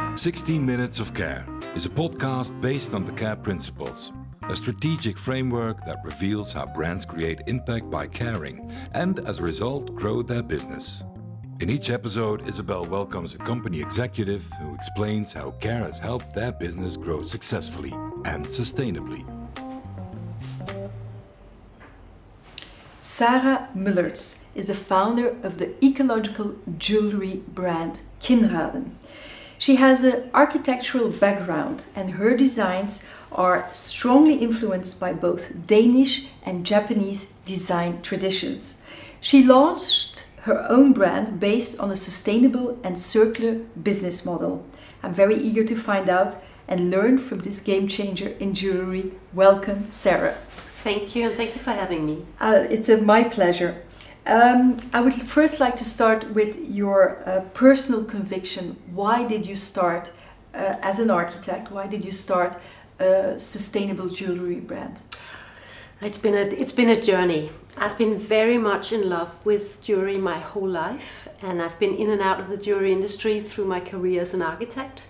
16 Minutes of Care is a podcast based on the CARE principles, a strategic framework that reveals how brands create impact by caring and, as a result, grow their business. In each episode, Isabel welcomes a company executive who explains how CARE has helped their business grow successfully and sustainably. Sarah Mullerts is the founder of the ecological jewelry brand Kinraden. She has an architectural background and her designs are strongly influenced by both Danish and Japanese design traditions. She launched her own brand based on a sustainable and circular business model. I'm very eager to find out and learn from this game changer in jewelry. Welcome, Sarah. Thank you, and thank you for having me. It's my pleasure. I would first like to start with your personal conviction. Why did you start as an architect? Why did you start a sustainable jewelry brand? It's been a journey. I've been very much in love with jewelry my whole life, and I've been in and out of the jewelry industry through my career as an architect.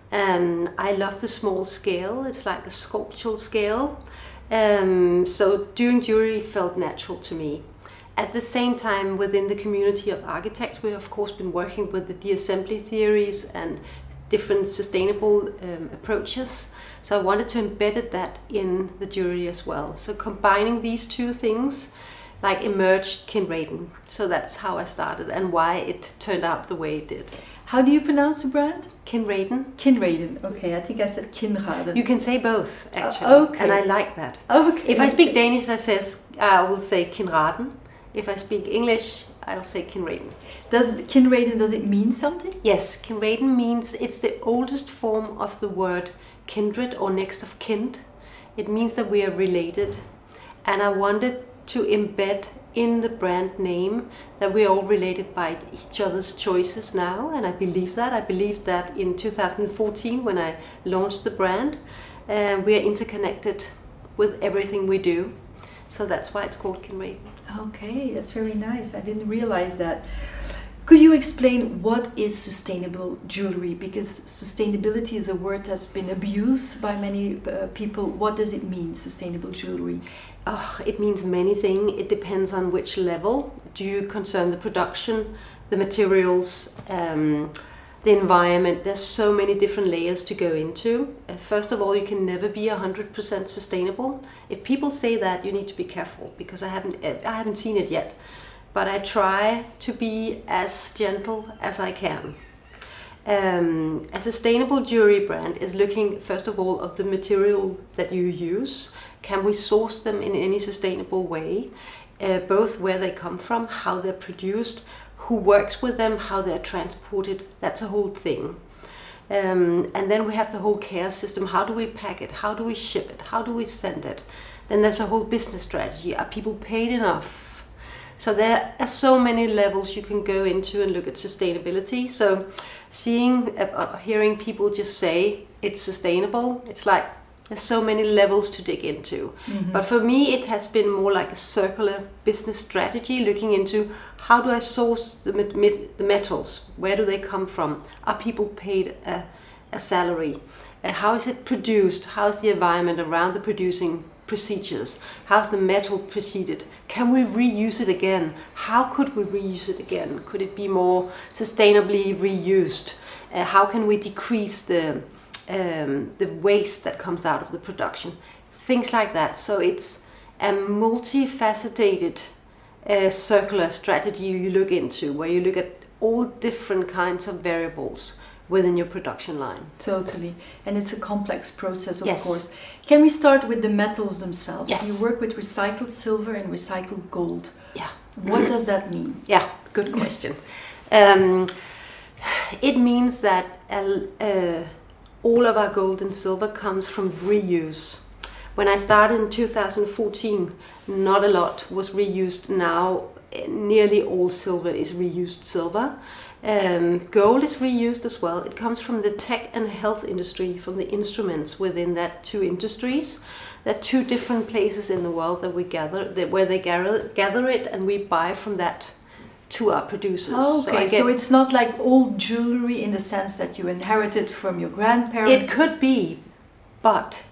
I love the small scale. It's like the sculptural scale. So doing jewelry felt natural to me. At the same time, within the community of architects, we've of course been working with the de-assembly theories and different sustainable approaches. So I wanted to embed that in the jewelry as well. So combining these two things, like emerged Kinraden. So that's how I started and why it turned out the way it did. How do you pronounce the brand? Kinraden. Kinraden. Okay, I think I said Kinraden. You can say both, actually. Okay. And I like that. Okay. If I speak Danish, I will say Kinraden. If I speak English, I'll say Kinraden. Does it mean something? Yes, Kinraden means it's the oldest form of the word kindred or next of kind. It means that we are related. And I wanted to embed in the brand name that we're all related by each other's choices now, and I believe that. I believed that in 2014 when I launched the brand. We are interconnected with everything we do, so that's why it's called Kinraden. Okay, that's very nice. I didn't realize that. Could you explain what is sustainable jewelry? Because sustainability is a word that's been abused by many people. What does it mean, sustainable jewelry? Oh, it means many things. It depends on which level. Do you concern the production, the materials, the environment? There's so many different layers to go into. First of all, you can never be 100% sustainable. If people say that, you need to be careful, because I haven't seen it yet. But I try to be as gentle as I can. A sustainable jewelry brand is looking, first of all, of the material that you use. Can we source them in any sustainable way? Both where they come from, how they're produced, who works with them, how they're transported. That's a whole thing. And then we have the whole care system. How do we pack it? How do we ship it? How do we send it? Then there's a whole business strategy. Are people paid enough? So there are so many levels you can go into and look at sustainability. So hearing people just say it's sustainable, it's like there's so many levels to dig into. Mm-hmm. But for me, it has been more like a circular business strategy, looking into how do I source the metals? Where do they come from? Are people paid a salary? How is it produced? How is the environment around the producing procedures? How's the metal preceded? Can we reuse it again? How could we reuse it again? Could it be more sustainably reused? How can we decrease the waste that comes out of the production? Things like that. So it's a multifaceted circular strategy you look into, where you look at all different kinds of variables within your production line. Totally. And it's a complex process, of Yes. course. Can we start with the metals themselves? Yes. You work with recycled silver and recycled gold. Yeah. What does that mean? Yeah, good question. It means that all of our gold and silver comes from reuse. When I started in 2014, not a lot was reused. Now nearly all silver is reused silver. Gold is reused as well. It comes from the tech and health industry, from the instruments within that two industries. There are two different places in the world that we gather, where they gather it, and we buy from that to our producers. Oh, okay, so I it's not like old jewelry in the sense that you inherited from your grandparents? It could be, but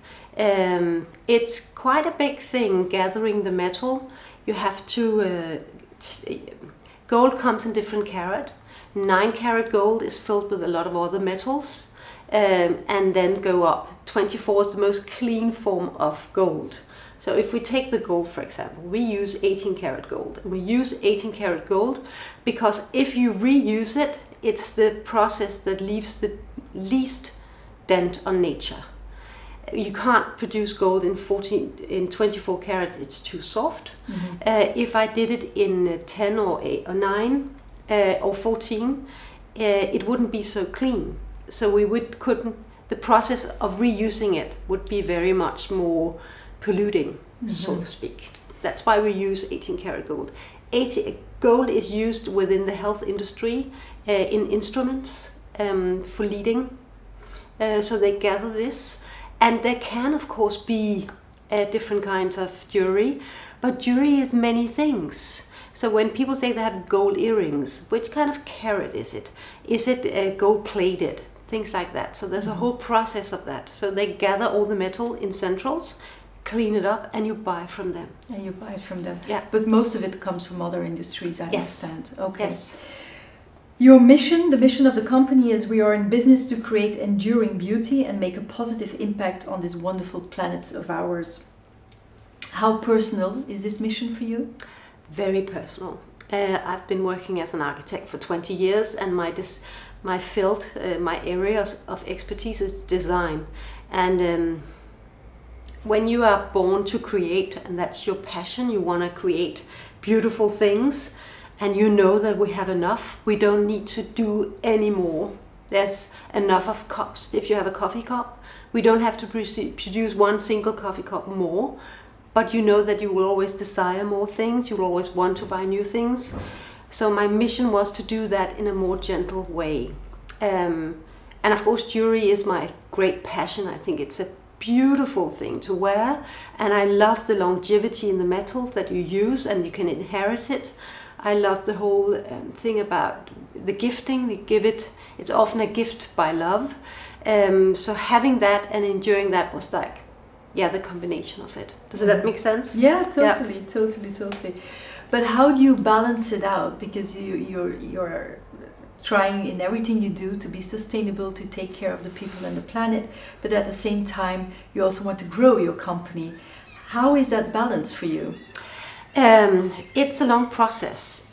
it's quite a big thing gathering the metal. You have to, gold comes in different carat. 9 carat gold is filled with a lot of other metals, and then go up. 24 is the most clean form of gold. So if we take the gold, for example, we use 18 karat gold. And we use 18 karat gold because if you reuse it, it's the process that leaves the least dent on nature. You can't produce gold in 24 karat, it's too soft. If I did it in 10 or 8 or 9 or 14, it wouldn't be so clean. So the process of reusing it would be very much more polluting, so to speak. That's why we use 18 karat gold. Gold is used within the health industry in instruments for leading. So they gather this, and there can of course be different kinds of jewelry, but jewelry is many things. So when people say they have gold earrings, which kind of carat is it? Is it gold plated? Things like that. So there's a whole process of that. So they gather all the metal in centrals, clean it up, and you buy from them. And you buy it from them. Yeah. But most of it comes from other industries, I Yes. understand. Okay. Yes. Your mission, the mission of the company is we are in business to create enduring beauty and make a positive impact on this wonderful planet of ours. How personal is this mission for you? Very personal. I've been working as an architect for 20 years, and my field, my areas of expertise is design. And when you are born to create, and that's your passion, you want to create beautiful things, and you know that we have enough, we don't need to do any more. There's enough of cups. If you have a coffee cup, we don't have to produce one single coffee cup more, but you know that you will always desire more things, you will always want to buy new things. So my mission was to do that in a more gentle way. And of course jewelry is my great passion. I think it's a beautiful thing to wear, and I love the longevity in the metal that you use, and you can inherit it. I love the whole thing about the gifting. You give it, it's often a gift by love. So having that and enduring that was like, yeah, the combination of it. Does that make sense? Yeah, totally, totally. But how do you balance it out? Because you're trying in everything you do to be sustainable, to take care of the people and the planet, but at the same time you also want to grow your company. How is that balance for you? It's a long process.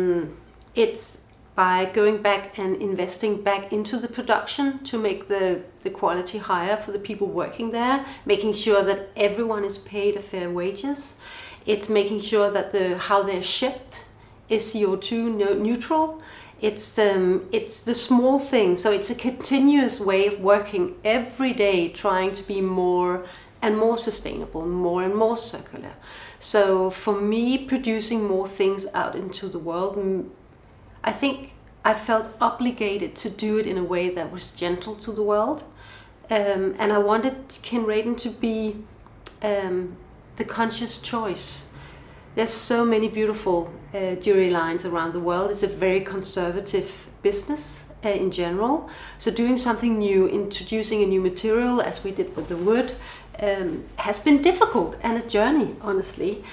It's by going back and investing back into the production to make the quality higher for the people working there, making sure that everyone is paid a fair wages. It's making sure that how they're shipped is CO2 neutral. It's the small thing. So it's a continuous way of working every day, trying to be more and more sustainable, more and more circular. So for me, producing more things out into the world, I think I felt obligated to do it in a way that was gentle to the world. And I wanted Kinraden to be the conscious choice. There's so many beautiful jewelry lines around the world. It's a very conservative business in general. So doing something new, introducing a new material, as we did with the wood, has been difficult and a journey, honestly.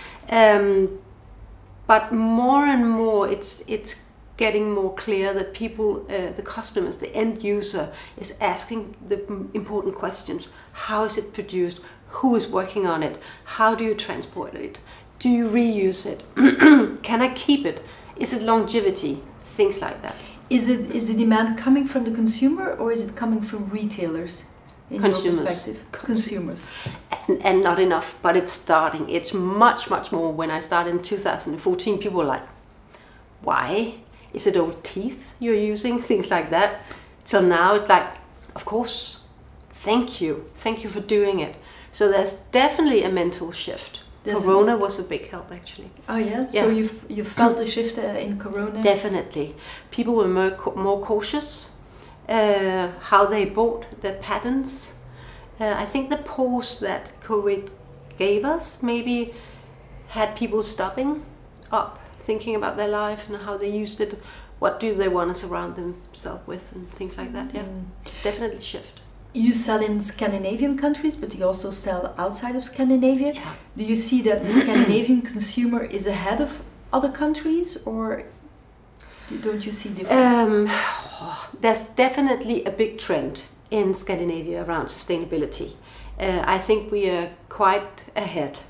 But more and more, it's getting more clear that people, the customers, the end user, is asking the important questions. How is it produced? Who is working on it? How do you transport it? Do you reuse it? Can I keep it? Is it longevity? Things like that. Is the demand coming from the consumer, or is it coming from retailers? In Consumers. your perspective, consumers. And not enough, but it's starting. It's much, much more. When I started in 2014, people were like, why? Is it old teeth you're using? Things like that. So now it's like, of course, thank you for doing it. So there's definitely a mental shift. Corona was a big help, actually. Oh yes, yeah. So you felt the shift in Corona? Definitely. People were more cautious. How they bought their patterns. I think the pause that COVID gave us maybe had people stopping up, thinking about their life and how they used it. What do they want to surround themselves with and things like that. Yeah, definitely shift. You sell in Scandinavian countries, but you also sell outside of Scandinavia. Yeah. Do you see that the Scandinavian consumer is ahead of other countries, or don't you see difference? There's definitely a big trend in Scandinavia around sustainability. I think we are quite ahead.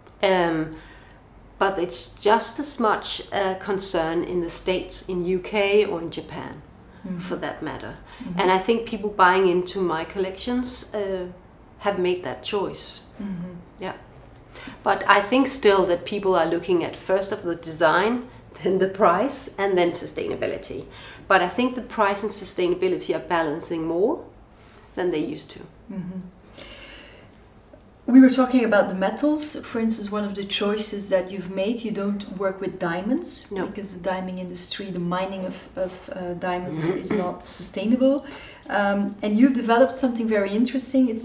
But it's just as much a concern in the States, in UK or in Japan, for that matter. And I think people buying into my collections have made that choice. Yeah. But I think still that people are looking at first of the design, then the price, and then sustainability. But I think the price and sustainability are balancing more than they used to. We were talking about the metals. For instance, one of the choices that you've made, you don't work with diamonds. No. Because the diamond industry, the mining of diamonds is not sustainable. And you've developed something very interesting.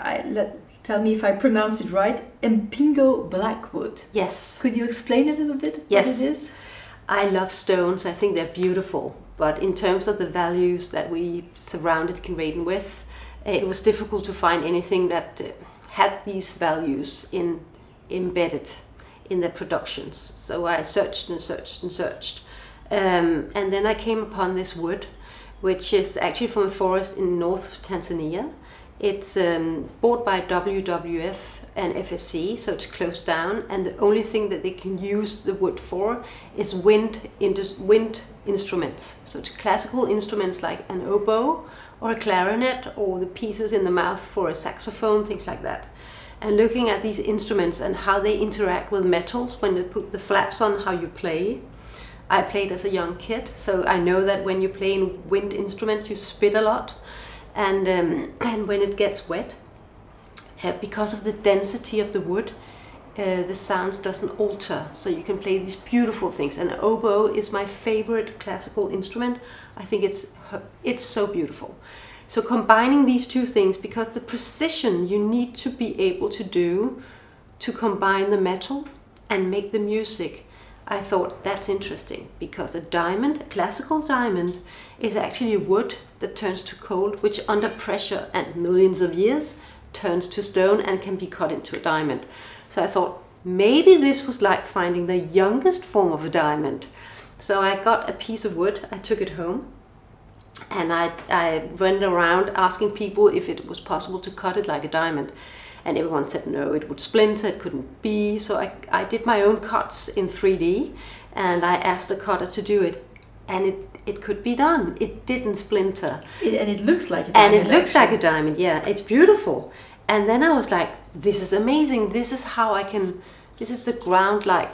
Tell me if I pronounce it right. Empingo Blackwood. Yes. Could you explain a little bit Yes. what it is? I love stones. I think they're beautiful. But in terms of the values that we surrounded Kinraden with, it was difficult to find anything that had these values embedded in their productions. So I searched and searched and searched. And then I came upon this wood, which is actually from a forest in north of Tanzania. It's bought by WWF and FSC, so it's closed down. And the only thing that they can use the wood for is wind instruments. So it's classical instruments like an oboe, or a clarinet, or the pieces in the mouth for a saxophone, things like that. And looking at these instruments and how they interact with metals when they put the flaps on, how you play. I played as a young kid, so I know that when you play in wind instruments, you spit a lot. And when it gets wet, because of the density of the wood, the sound doesn't alter, so you can play these beautiful things. And oboe is my favorite classical instrument. I think it's so beautiful. So combining these two things, because the precision you need to be able to do to combine the metal and make the music, I thought that's interesting, because a diamond, a classical diamond, is actually wood that turns to cold, which under pressure and millions of years turns to stone and can be cut into a diamond. So I thought maybe this was like finding the youngest form of a diamond. So I got a piece of wood, I took it home, and I went around asking people if it was possible to cut it like a diamond. And everyone said no, it would splinter, it couldn't be. So I did my own cuts in 3D, and I asked the cutter to do it. And it could be done. It didn't splinter. And it looks like a diamond. And it looks like a diamond, yeah. It's beautiful. And then I was like, this is amazing. This is how I can, this is the ground-like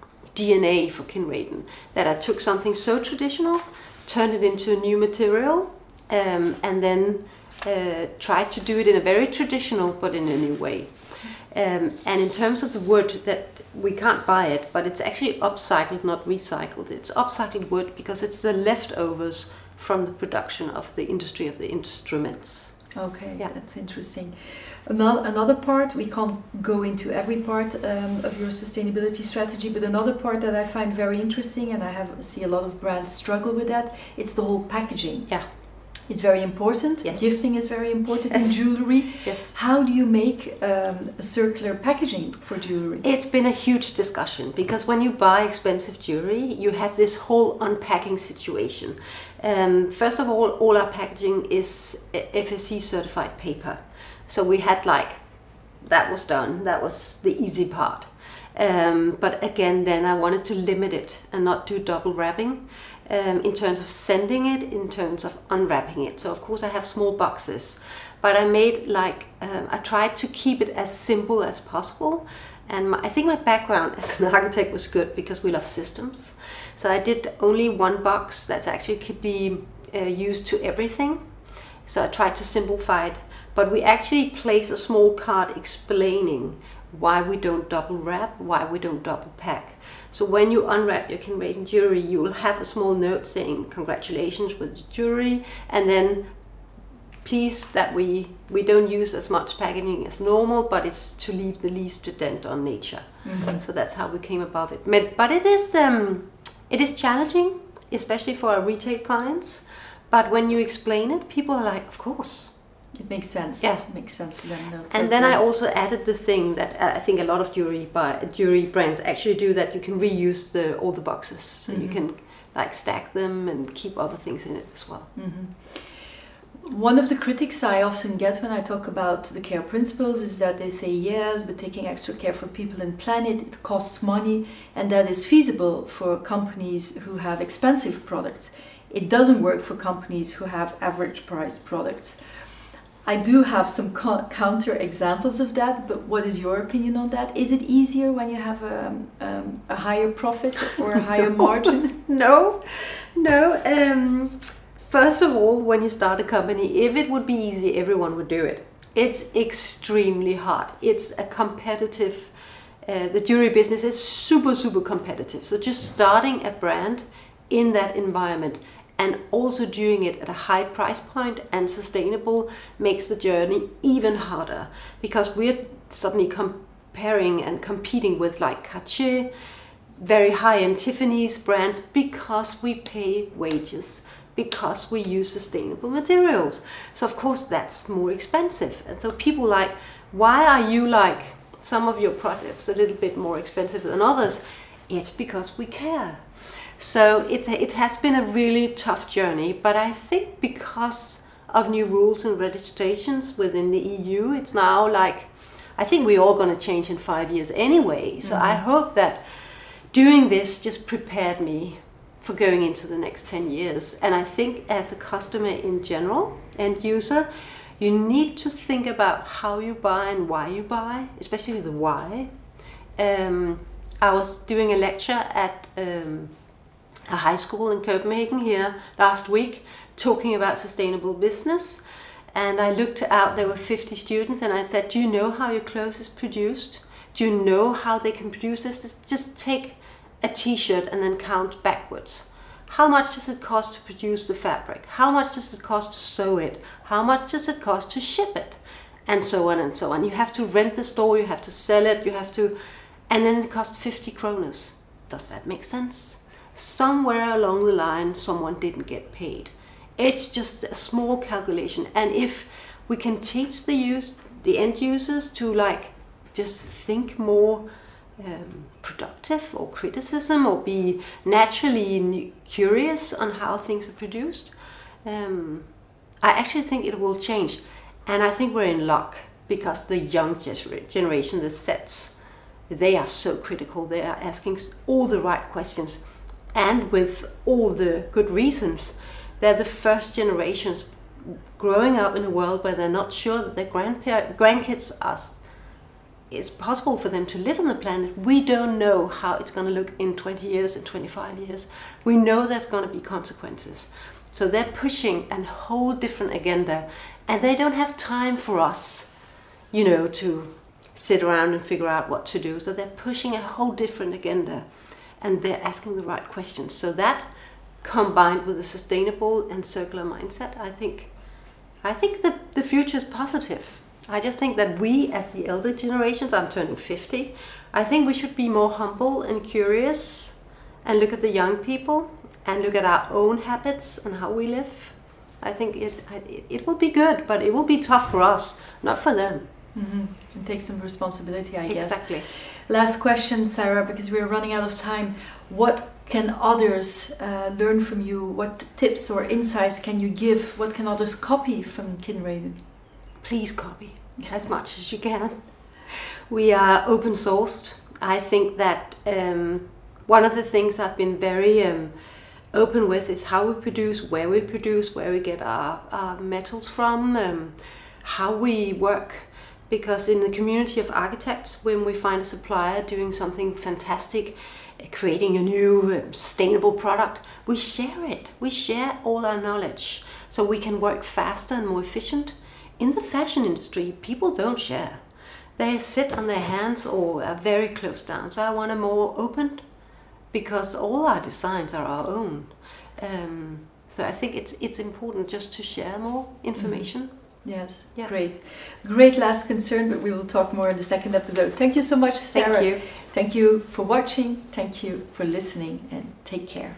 DNA for Kinraden. That I took something so traditional, turned it into a new material, and then tried to do it in a very traditional but in a new way. And in terms of the wood, that we can't buy it, but it's actually upcycled, not recycled. It's upcycled wood because it's the leftovers from the production of the industry of the instruments. Okay, Yeah. that's interesting. Another part, we can't go into every part of your sustainability strategy, but another part that I find very interesting, and I see a lot of brands struggle with that, it's the whole packaging. Yeah. It's very important. Yes. Gifting is very important Yes. in jewelry. Yes. How do you make a circular packaging for jewelry? It's been a huge discussion, because when you buy expensive jewelry, you have this whole unpacking situation. First of all our packaging is FSC certified paper. So we had that was done. That was the easy part. But again, then I wanted to limit it and not do double wrapping in terms of sending it, in terms of unwrapping it. So of course I have small boxes, but I made I tried to keep it as simple as possible. And I think my background as an architect was good, because we love systems. So I did only one box that actually could be used to everything. So I tried to simplify it. But we actually place a small card explaining why we don't double wrap, why we don't double pack. So when you unwrap your Kinraden jewelry, you will have a small note saying congratulations with the jewelry, and then please that we don't use as much packaging as normal, but it's to leave the least dent on nature. Mm-hmm. So that's how we came above it. But it is It is challenging, especially for our retail clients, but when you explain it, people are like, of course. It makes sense. Yeah. It makes sense to them. No, And then totally. I also added the thing that I think a lot of jewelry brands actually do, that you can reuse all the boxes. So you can like stack them and keep other things in it as well. One of the critics I often get when I talk about the care principles is that they say, yes, but taking extra care for people and planet, it costs money, and that is feasible for companies who have expensive products. It doesn't work for companies who have average priced products. I do have some counter examples of that, but what is your opinion on that? Is it easier when you have a higher profit or a higher margin? No. First of all, when you start a company, if it would be easy, everyone would do it. It's extremely hard. It's a competitive, the jewelry business is super, super competitive. So just starting a brand in that environment and also doing it at a high price point and sustainable makes the journey even harder, because we're suddenly comparing and competing with like Cartier, very high-end Tiffany's brands, because we pay wages, because we use sustainable materials. So of course that's more expensive. And so people like, why are you like some of your products a little bit more expensive than others? It's because we care. So it has been a really tough journey, but I think because of new rules and registrations within the EU, it's now like, I think we're all going to change in 5 years anyway. So I hope that doing this just prepared me for going into the next 10 years. And I think as a customer in general, end user, you need to think about how you buy and why you buy, especially the why. I was doing a lecture at a high school in Copenhagen here last week, talking about sustainable business. And I looked out, there were 50 students, and I said, do you know how your clothes is produced? Do you know how they can produce this? Just take a t-shirt and then count backwards. How much does it cost to produce the fabric? How much does it cost to sew it? How much does it cost to ship it? And so on and so on. You have to rent the store, you have to sell it, you have to, and then it costs 50 kroners. Does that make sense? Somewhere along the line, someone didn't get paid. It's just a small calculation. And if we can teach the end users to like just think more productive or criticism, or be naturally curious on how things are produced, I actually think it will change. And I think we're in luck, because the young generation, the sets, they are so critical. They are asking all the right questions, and with all the good reasons. They're the first generations growing up in a world where they're not sure that their grandkids are, it's possible for them to live on the planet. We don't know how it's going to look in 20 years, in 25 years. We know there's going to be consequences. So they're pushing a whole different agenda, and they don't have time for us, to sit around and figure out what to do. So they're pushing a whole different agenda, and they're asking the right questions. So that, combined with a sustainable and circular mindset, I think the future is positive. I just think that we, as the elder generations, I'm turning 50, I think we should be more humble and curious, and look at the young people and look at our own habits and how we live. I think it will be good, but it will be tough for us, not for them. And take some responsibility, I guess. Exactly. Last question, Sarah, because we're running out of time. What can others learn from you? What tips or insights can you give? What can others copy from Kinraden? Please copy as much as you can. We are open sourced. I think that one of the things I've been very open with is how we produce, where we get our metals from, how we work. Because in the community of architects, when we find a supplier doing something fantastic, creating a new sustainable product, we share it. We share all our knowledge so we can work faster and more efficient. In the fashion industry, people don't share. They sit on their hands or are very closed down. So I want a more open, because all our designs are our own. So I think it's important just to share more information. Yes, Yeah. great. Great last concern, but we will talk more in the second episode. Thank you so much, Sarah. Thank you. Thank you for watching. Thank you for listening, and take care.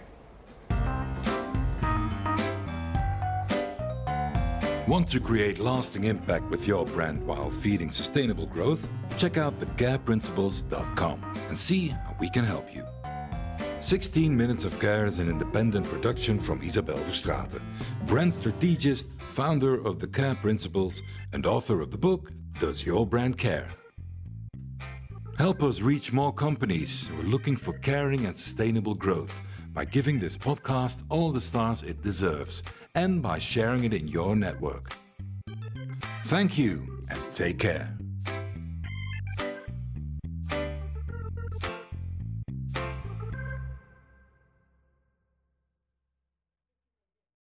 Want to create lasting impact with your brand while feeding sustainable growth? Check out thecareprinciples.com and see how we can help you. 16 Minutes of Care is an independent production from Isabelle Verstraeten, brand strategist, founder of The Care Principles, and author of the book, Does Your Brand Care? Help us reach more companies who are looking for caring and sustainable growth by giving this podcast all the stars it deserves and by sharing it in your network. Thank you and take care.